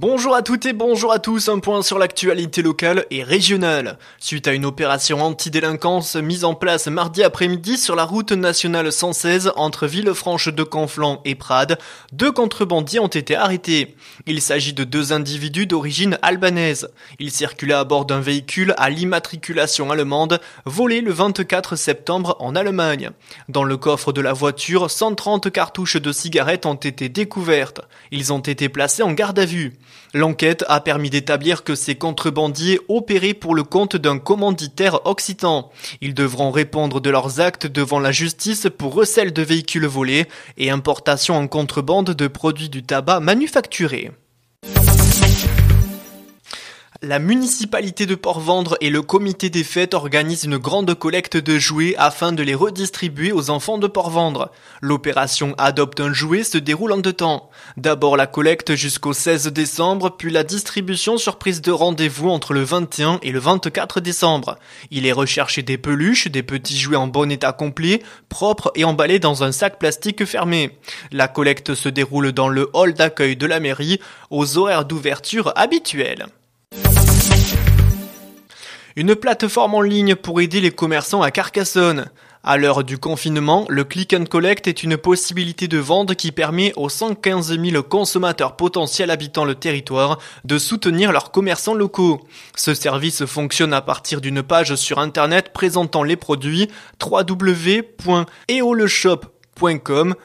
Bonjour à toutes et bonjour à tous, un point sur l'actualité locale et régionale. Suite à une opération anti-délinquance mise en place mardi après-midi sur la route nationale 116 entre Villefranche de Conflans et Prades, 2 contrebandiers ont été arrêtés. Il s'agit de 2 individus d'origine albanaise. Ils circulaient à bord d'un véhicule à l'immatriculation allemande, volé le 24 septembre en Allemagne. Dans le coffre de la voiture, 130 cartouches de cigarettes ont été découvertes. Ils ont été placés en garde à vue. L'enquête a permis d'établir que ces contrebandiers opéraient pour le compte d'un commanditaire occitan. Ils devront répondre de leurs actes devant la justice pour recel de véhicules volés et importation en contrebande de produits du tabac manufacturés. La municipalité de Port-Vendre et le comité des fêtes organisent une grande collecte de jouets afin de les redistribuer aux enfants de Port-Vendre. L'opération Adopte un jouet se déroule en 2 temps. D'abord la collecte jusqu'au 16 décembre, puis la distribution sur prise de rendez-vous entre le 21 et le 24 décembre. Il est recherché des peluches, des petits jouets en bon état complet, propres et emballés dans un sac plastique fermé. La collecte se déroule dans le hall d'accueil de la mairie, aux horaires d'ouverture habituels. Une plateforme en ligne pour aider les commerçants à Carcassonne. À l'heure du confinement, le Click and Collect est une possibilité de vente qui permet aux 115 000 consommateurs potentiels habitant le territoire de soutenir leurs commerçants locaux. Ce service fonctionne à partir d'une page sur internet présentant les produits www.eoleshop.com,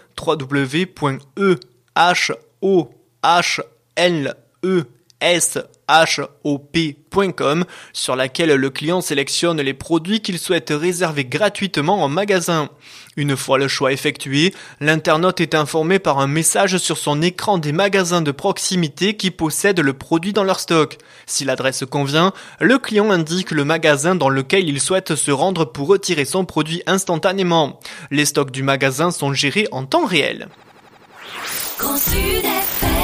www.eoleshop.com, sur laquelle le client sélectionne les produits qu'il souhaite réserver gratuitement en magasin. Une fois le choix effectué, l'internaute est informé par un message sur son écran des magasins de proximité qui possèdent le produit dans leur stock. Si l'adresse convient, le client indique le magasin dans lequel il souhaite se rendre pour retirer son produit instantanément. Les stocks du magasin sont gérés en temps réel. Grand Sud FM.